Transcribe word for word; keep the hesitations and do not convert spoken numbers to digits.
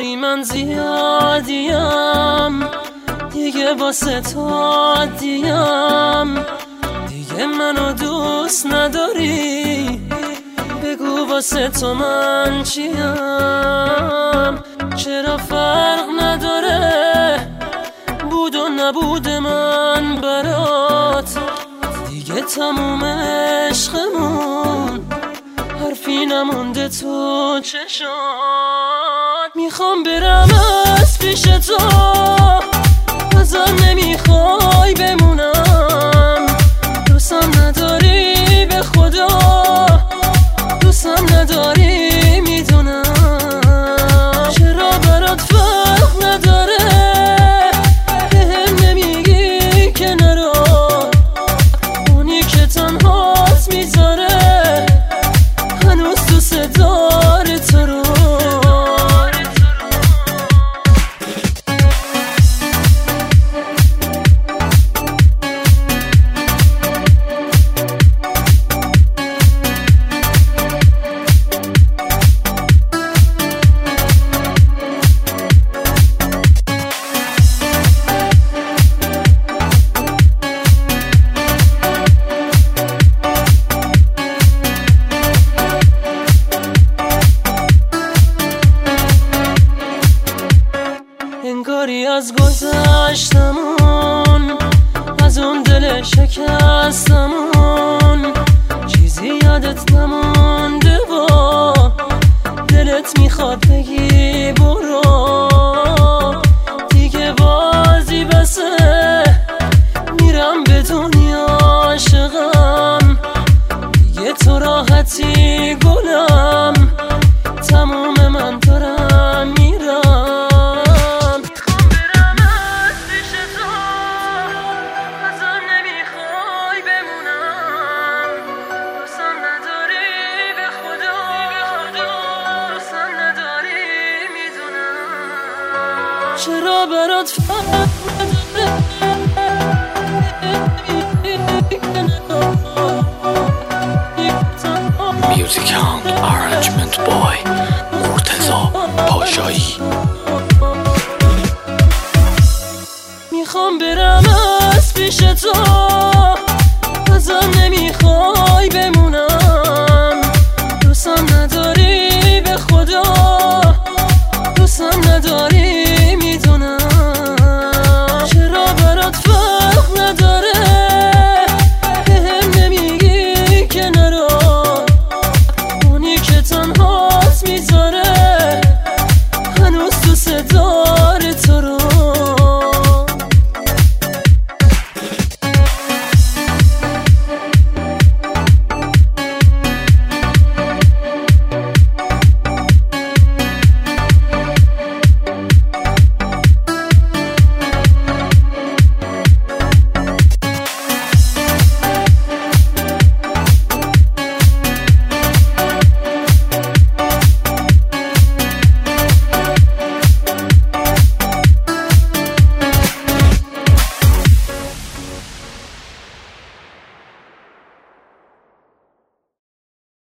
انگاری من زیادیم، دیگه واسه تو عادیم، دیگه منو دوست نداری، بگو واسه تو من چیم؟ چرا فرق نداره بود و نبود من برات، دیگه تموم عشقمون، حرفی نمونده تو چشات. میخوام برم از پیش تو، ازم نمیخوای بمونم، دوستم نداری به خدا، دوستم نداری میدونم. چرا برات فرق نداره بهم نمیگی که نرو، اونی که تنهات میذاره هنوز دوست داره تو رو. انگاری از گذشتمون، از اون دل شکستمون، چیزی یادت نمونده و دلت میخواد بگی برو، دیگه بازی بسه، میرم به دنیا عاشقم، دیگه تو راحتی گلم، تموم من دارم میرم. چرا برات فرق Music Sound Arrangement Boy مرتضی پاشایی. میخوام برم از پیش تو، ازم نمیخوای بمونی،